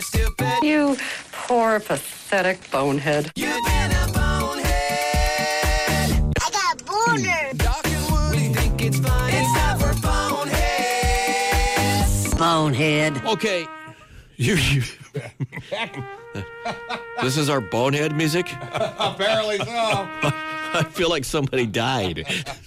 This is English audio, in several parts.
stupid. You poor, pathetic bonehead. You've been a bonehead. I got a boner. Doc and Woody think it's fun. It's time for boneheads. Bonehead. Okay. You. This is our bonehead music? Apparently so. I feel like somebody died.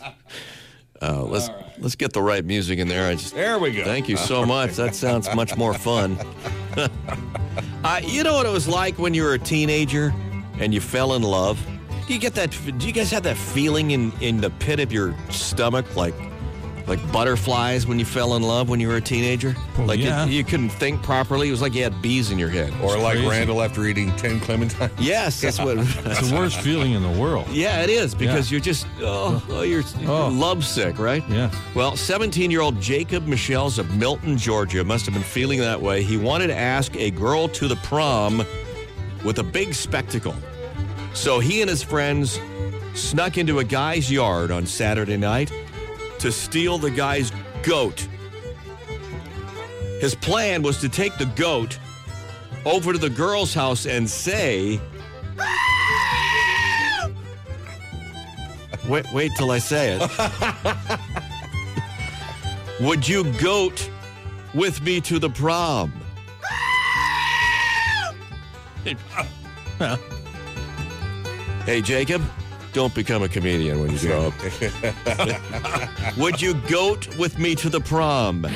Let's get the right music in there. There we go. Thank you so much. That sounds much more fun. You know what it was like when you were a teenager and you fell in love? Do you guys have that feeling in the pit of your stomach, like butterflies when you fell in love when you were a teenager? Well, like yeah. you couldn't think properly. It was like you had bees in your head. Or like crazy. Randall after eating 10 clementines. Yes, that's what. It's the worst feeling in the world. Yeah, it is, because you're just, you're lovesick, right? Yeah. Well, 17-year-old Jacob Michels of Milton, Georgia, must have been feeling that way. He wanted to ask a girl to the prom with a big spectacle. So he and his friends snuck into a guy's yard on Saturday night to steal the guy's goat. His plan was to take the goat over to the girl's house and say... Wait till I say it. Would you goat with me to the prom? Hey, Jacob, don't become a comedian when you grow up. Would you goat with me to the prom?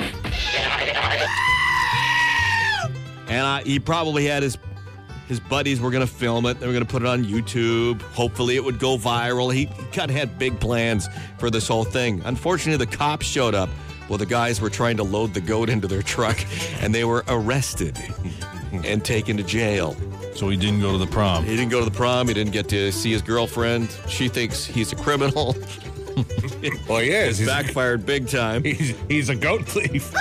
And he probably had his buddies were going to film it. They were going to put it on YouTube. Hopefully it would go viral. He had big plans for this whole thing. Unfortunately, the cops showed up while the guys were trying to load the goat into their truck, and they were arrested and taken to jail. So he didn't go to the prom. He didn't go to the prom. He didn't get to see his girlfriend. She thinks he's a criminal. Well, he is. Backfired big time. He's a goat thief.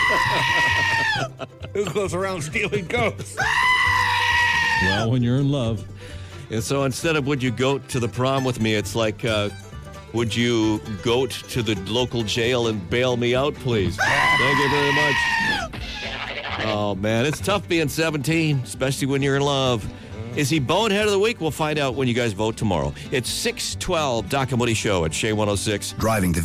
Who goes around stealing goats? Well, when you're in love. And so instead of would you goat to the prom with me, it's like, would you goat to the local jail and bail me out, please? Thank you very much. Oh, man, it's tough being 17, especially when you're in love. Is he bonehead of the week? We'll find out when you guys vote tomorrow. It's 6:12, Doc and Woody Show at Shea 106. Driving to